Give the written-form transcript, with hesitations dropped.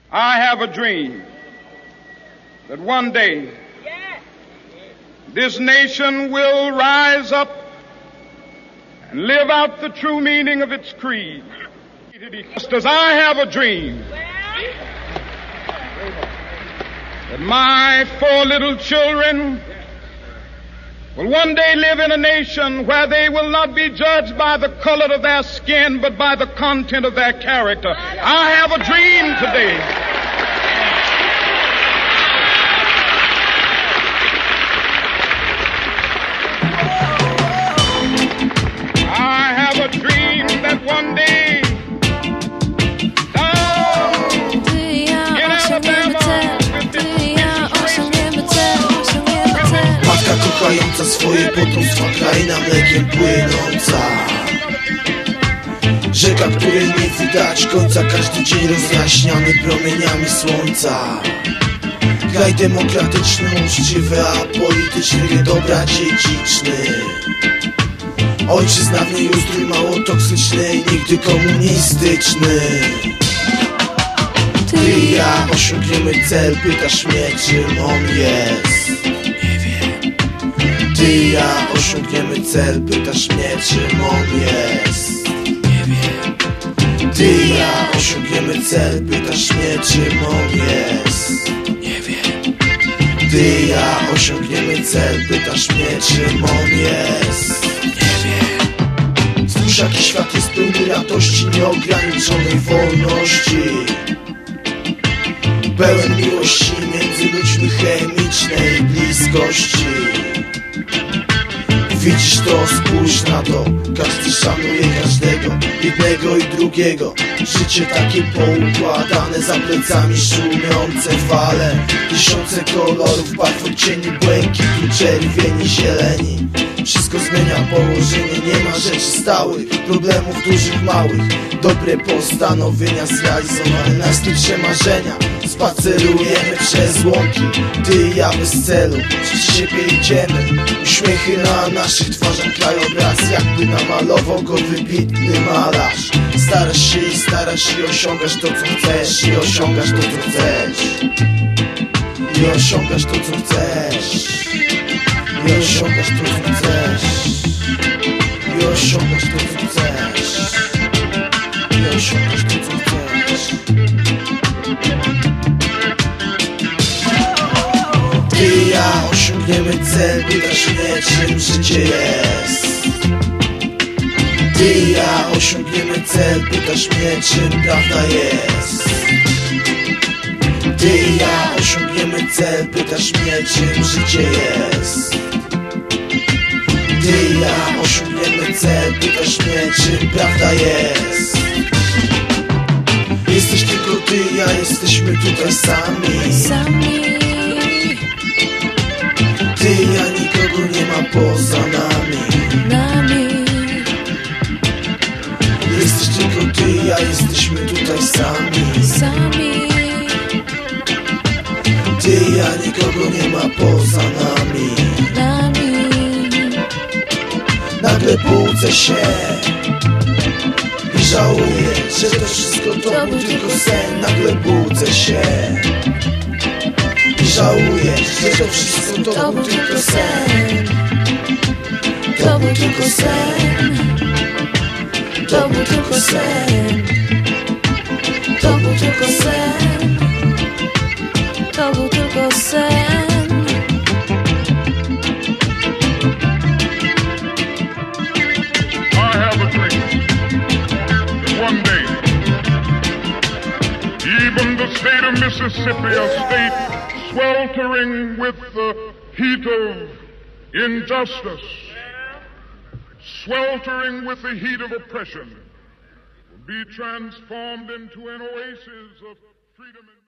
I have a dream that one day this nation will rise up and live out the true meaning of its creed. Just as I have a dream that my 4 little children will one day live in a nation where they will not be judged by the color of their skin, but by the content of their character. I have a dream today. I have a dream that one day matka kochająca swoje potomstwa, kraina mlekiem płynąca, rzeka, której nie widać końca, każdy dzień rozjaśniany promieniami słońca. Kraj demokratyczny, uczciwy, a polityczny, dobra dziedziczny. Ojczyzna w niej ustrój mało toksyczny i nigdy komunistyczny. Ty i ja osiągniemy cel, pytasz mnie, czym on jest. Ty i ja osiągniemy cel, pytasz mnie, czym on jest. Ty i ja osiągniemy cel, pytasz mnie, czym on jest. Ty i ja osiągniemy cel, pytasz mnie, czym on jest. Stwórz jaki świat jest pełny radości, nieograniczonej wolności, pełen miłości między ludźmi, chemicznej bliskości. Widzisz to, spójrz na to, każdy szanuje każdego, jednego i drugiego. Życie takie poukładane, za plecami szumiące fale, tysiące kolorów, barw, odcieni błękitu, czerwieni, zieleni. Wszystko zmienia położenie, nie ma rzeczy stałych, problemów dużych, małych. Dobre postanowienia zrealizowane, najskrytsze marzenia. Spacerujemy przez łąki, ty i ja bez celu, przed siebie idziemy. Uśmiechy na naszych twarzach, krajobraz jakby namalował go wybitny malarz. Starasz się i osiągasz to, co chcesz, i osiągasz to, co chcesz. I osiągasz to, co chcesz. I osiągasz to, co chcesz. I osiągasz to, co chcesz. I osiągasz to, co chcesz. Ty i ja osiągniemy cel, pytasz mnie, czym życie jest. Ty i ja osiągniemy cel, pytasz mnie, czym prawda jest. Ty i ja osiągniemy cel, pytasz mnie, czym życie jest. Ty i ja osiągniemy cel, pytasz mnie, czym prawda jest. Jesteś tylko ty i ja, jesteśmy tutaj sami. Ty i ja, nikogo nie ma poza nami. Jesteś tylko ty i ja, jesteśmy tutaj sami. Ty i ja, nikogo nie ma poza nami. Nagle budzę się i żałuję, że to wszystko to był tylko sen. Nagle budzę się i żałuję, że to wszystko to był tylko sen. To był tylko sen. To był tylko sen. To był tylko sen. To był tylko sen. I have a dream that one day even the state of Mississippi, a state sweltering with the heat of injustice, sweltering with the heat of oppression, will be transformed into an oasis of freedom.